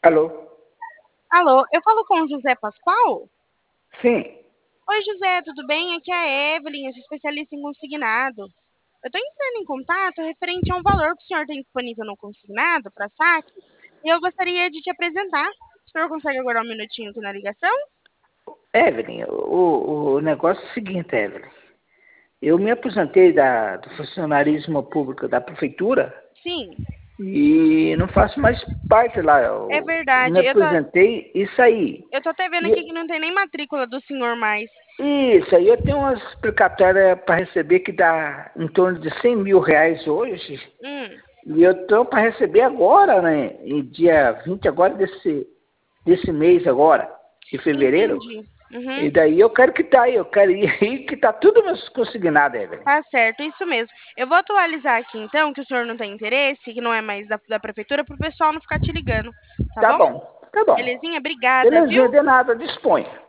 Alô? Alô, eu falo com o José Pascoal? Sim. Oi, José, tudo bem? Aqui é a Evelyn, eu sou especialista em consignado. Eu estou entrando em contato referente a um valor que o senhor tem disponível no consignado para saque e eu gostaria de te apresentar. O senhor consegue aguardar um minutinho aqui na ligação? Evelyn, o negócio é o seguinte, Evelyn. Eu me aposentei do funcionarismo público da prefeitura Sim, e não faço mais parte lá. é Eu me verdade. aposentei e saí. Eu tô até vendo aqui que E, não tem nem matrícula do senhor mais. isso aí, eu tenho umas explicatórias para receber que dá em torno de R$ 100.000 hoje. Hum, E eu estou para receber agora, né? Em dia 20 agora desse mês agora, de fevereiro. entendi. Uhum, E daí eu quero quitar aí, eu quero ir aí que tá tudo consignado, Evelyn. tá certo, isso mesmo. Eu vou atualizar aqui então que o senhor não tem interesse, que não é mais da prefeitura, para o pessoal não ficar te ligando, tá Tá bom? bom, tá bom. Belezinha? Obrigada, viu? Belezinha, de nada, disponha.